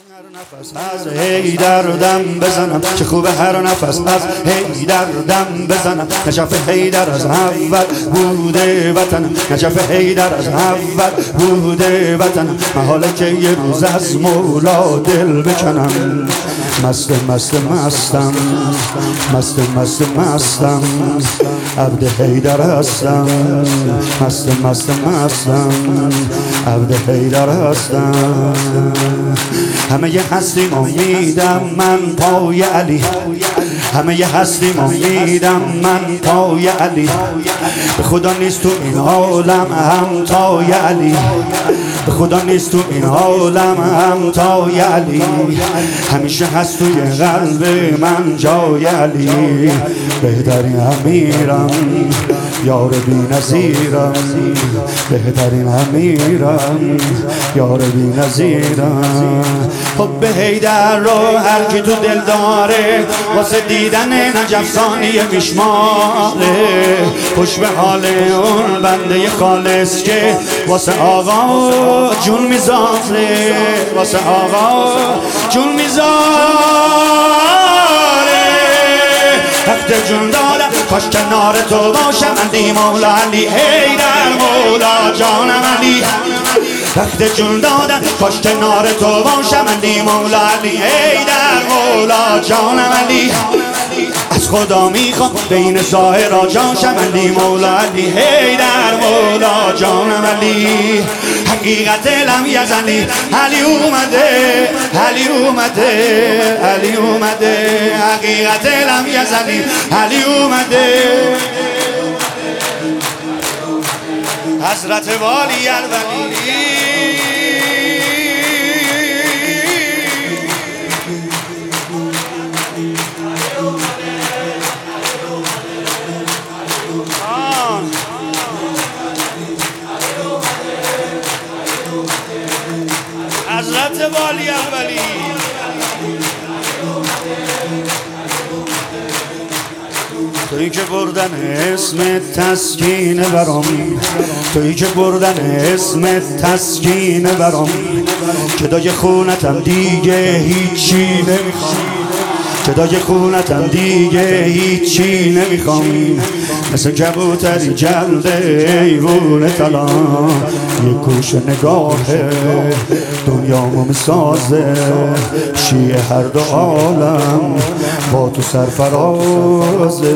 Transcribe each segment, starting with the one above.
از حیدر دم بزنم چه خوبه هر نفس از حیدر دم بزنم نجف حیدر از اول بوده وطنم نجف حیدر از اول بوده وطنم محاله که یه روز از مولا دل بکنم مست مست مستم مست مست مستم عبد حیدر هستم مست مست مستم عبد حیدر هستم همه ی هستیم امیدم من پای علی همه ی هستیم امیدم من پای علی به خدا نیست تو این عالم هم تای علی به خدا نیست تو این عالم هم تای علی همیشه هست توی قلب من جای علی بهترین امیرم یار بی نظیرم بهترین امیرم یار بی نظیرم حب حیدر رو هر کی تو دل داره واسه دیدن نجف ثانیه میشماره خوش به حال اون بنده خالص که واسه آقا جون میذاره واسه آقا جون میذاره وقت جون دادم کاش کنار تو باشم اندی مولا علی حیدر مولا جانم علی وقت جون دادم کاش کنار تو باشم اندی مولا علی حیدر مولا جانم علی از خدا میخوام بین ظاهرا جان شمندی مولا علی حیدر مولا جانم علی حقیقت لم یزنی علی اومده علی اومده علی اومده حقیقت لم یزنی علی اومده حضرت والی الولی حضرت والی اولی تویی که بردن اسم تسکین برام تویی که بردن اسم تسکین برام کدای خونتم دیگه هیچی نمیخوام کدای خونتم دیگه هیچی نمیخوام مثل کبوتری جلد ایوون طلا یک گوش نگاه دنیامو میسازه شیعه هر دو عالم با تو سرفرازه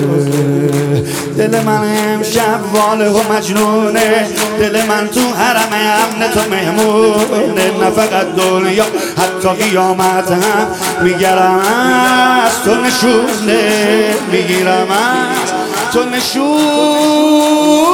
دل من امشب واله و مجنونه دل من تو حرم امن تو مهمونه نه فقط دنیا حتی قیامت هم میگرم از تو نشونه میگیرم از تو نشونه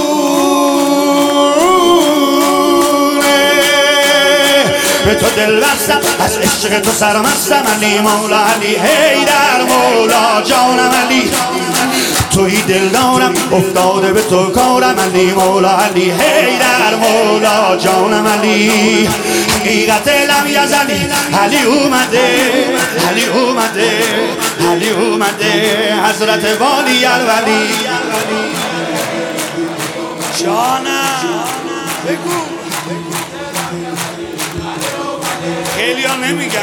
به تو دل بستم از عشق تو سرمستم علی مولا علی حیدر مولا جانم علی توی دل دارم افتاده به تو کارم علی مولا علی حیدر مولا جانم علی حقیقت لم یزنی علی اومده علی اومده علی اومده حضرت والی الولی جانم بگو خیلی ها نمیگن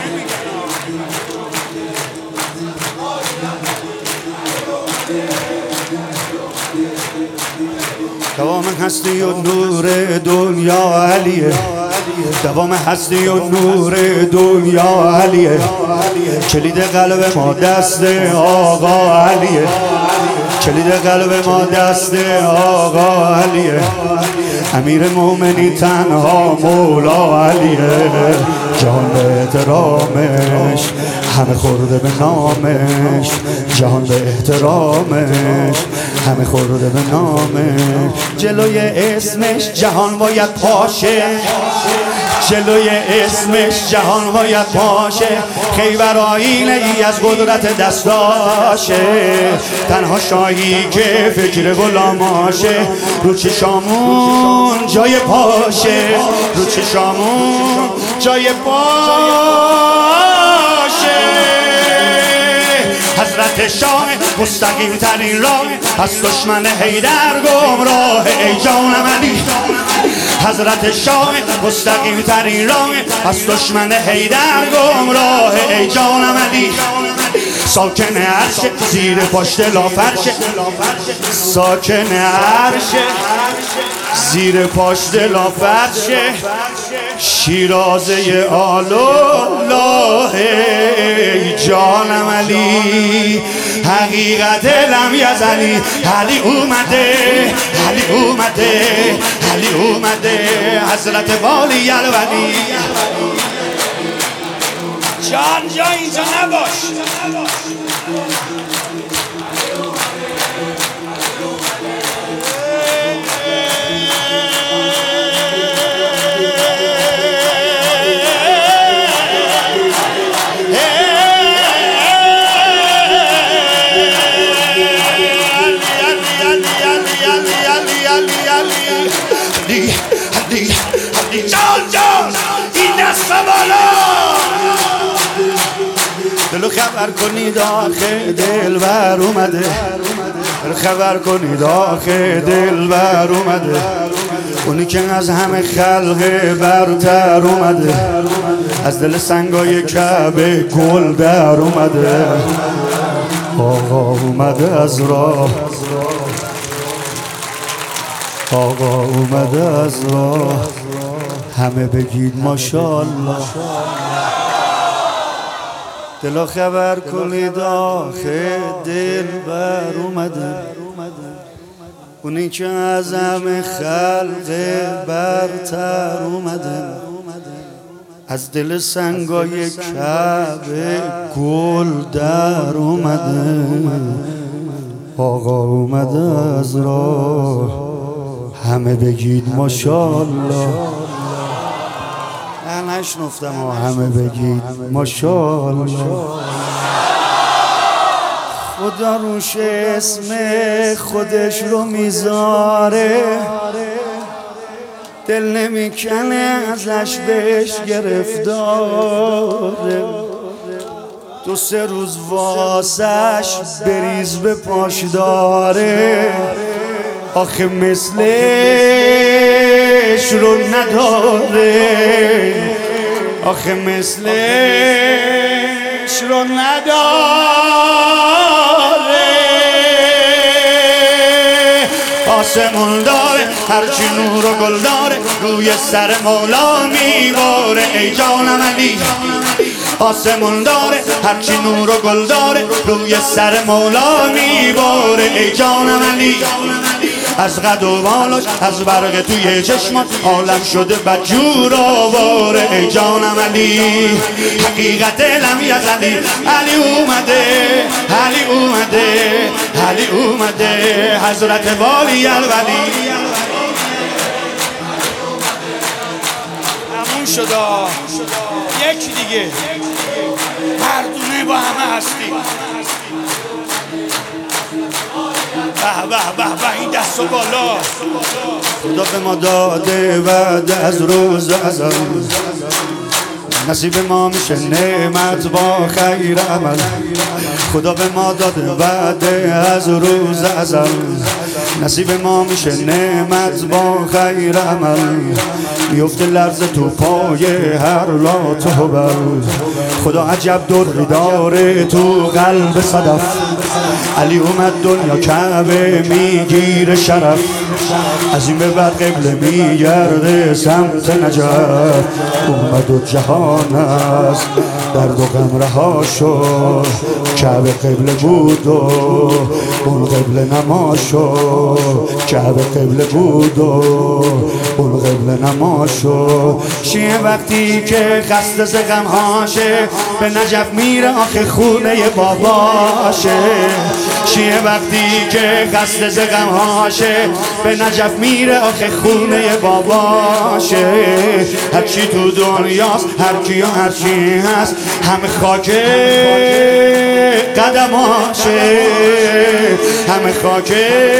دوام هستی و نور دنیا علیه دوام هستی و نور دنیا علیه کلید قلب ما دست آقا علیه کلید قلب ما دست آقا علیه امیر مومنی تنها مولا علیه جهان به احترامش همه خورده به نامش جهان به احترامش همه خورده به نامش جلوی اسمش جهان باید پاشه جلوی اسمش جهان باید پاشه خیبر آینه ای از قدرت دستاشه تنها شاهی که فکر غلاماشه رو چشامون جای پاشه رو چشامون جای پاشه حضرت شاه مستقیم ترین راه از دشمن حیدر گمراه ای جانم علی حضرت شاه مستقیم ترین راه از دشمن حیدر گمراه. ای جانم علی ساکن عرش زیر پشت لافرش، ساکن عرش زیر پشت لافرش، شیرازه آل الله. ای جانم علی حقیقت لم یزلی، علی اومده علی اومده علی اومده، حضرت والی الولی. جان جا اینجا نباش. جان جان این دست بالا، دلو خبر کنید آخه دلبر اومده، دلو خبر کنید آخه دلبر اومده، اونی که از همه خلق برتر اومده، از دل سنگای کعبه گل در اومده. آقا اومده از راه، آقا اومده از راه، همه بگید ماشاءالله. دلا خبر کنید آخه دلبر اومده، اونی که از همه خلق برتر اومده، از دل سنگای کعبه گل در اومده. آقا اومده از راه، همه بگید ماشاءالله. نشنفتم و همه بگید ماشاءالله. خدا روش اسم خودش رو میذاره، دل نمیکنه ازش بهش گرفتاره، دو سه روز واسش بریز به پاش داره، آخه مثلش رو نداره، آخه مثلش رو نداره. آسمون داره هرچی نور و گل داره، روی سر مولا میباره. ای جانم علی آسمون داره هرچی نور و گل داره، روی سر مولا میباره. ای جانم علی از قد و بالاش از برق توی چشمان عالم شده بدجور آواره. ای جانم علی حقیقت لم یزلی، علی اومده علی اومده علی اومده، حضرت والی الولی. همون شدا یکی دیگه، مردونه با همه هستی. به به به به این دست و بالا. خدا به ما داده وعده از روز ازل، نصیب ما میشه نعمت با خیر عمل. خدا به ما داده وعده از روز ازل، نصیب ما میشه نعمت با خیر عمل. میفته لرز تو پای هر لات و هبل، خدا عجب دری داره تو قلب صدف. علی اومد دنیا کعبه میگیره شرف، از این به بعد قبله میگرده سمت نجف. اومد و جهان است درد و غم رها شد، کعبه قبله بود و اون قبله نما شد، کعبه قبله بود و اون قبله نما شد. شیعه وقتی که خسته ز غمهاشه به نجف میره آخه خونه باباشه. شیعه وقتی که خسته ز غمهاشه به نجف میره آخه خونه باباشه. هرچی تو دنیاست هر کی و هر چی هست همه خاک قدماشه، همه خاک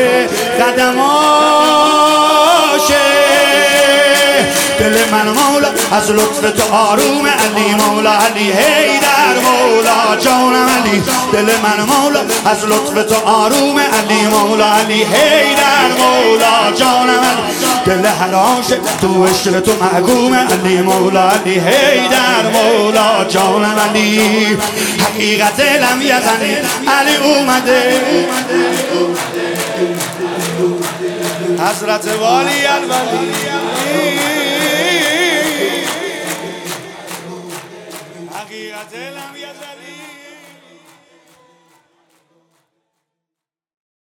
قدماشه. دل من مولا از لطف تو آروم، علی مولا علی حیدر در مولا جانم علی، دل من مولا از لطف تو آروم علی مولا علی. هی در مولا جانم علی، دل هر عاشق تو عشق تو محکوم علی مولا علی. هی در مولا جانم علی، حقیقت لم یزنی علی اومده. حضرت والی الولی، حقیقت لم یزنی.